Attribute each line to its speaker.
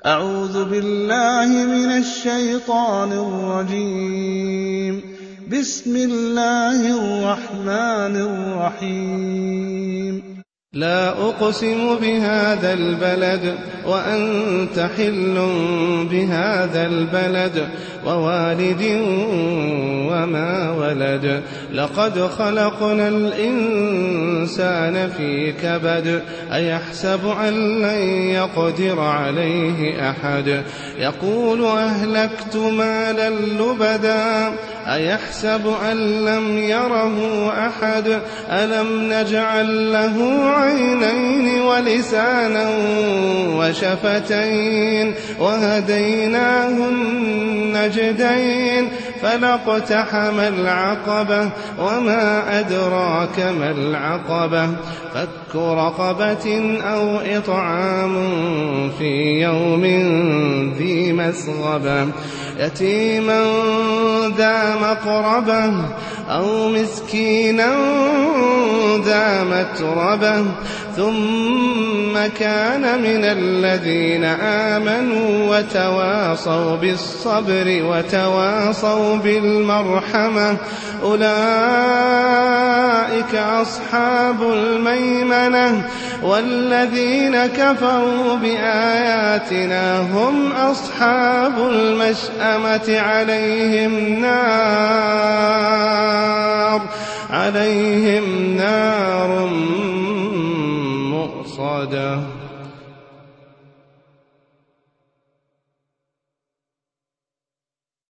Speaker 1: أعوذ بالله من الشيطان الرجيم. بسم الله الرحمن الرحيم.
Speaker 2: لا أقسم بهذا البلد وأنت حل بهذا البلد ووالد وما ولد لقد خلقنا الإنسان في كبد أيحسب أن لن يقدر عليه أحد يقول أهلكت مالا لبدا أيحسب أن لم يره أحد ألم نجعل له عينين ولسانا وشفتين وهديناه النجدين فلاقتحم العقبة وما أدراك ما العقبة فك رقبة أو إطعام في يوم ذي مسغبة يتيما ذا مقربة أو مسكينا ذا متربة ثم كان من الذين آمنوا وتواصوا بالصبر وتواصوا بالمرحمة أولئك أصحاب الميمنة والذين كفروا بآياتنا هم أصحاب المشأمة عليهم نار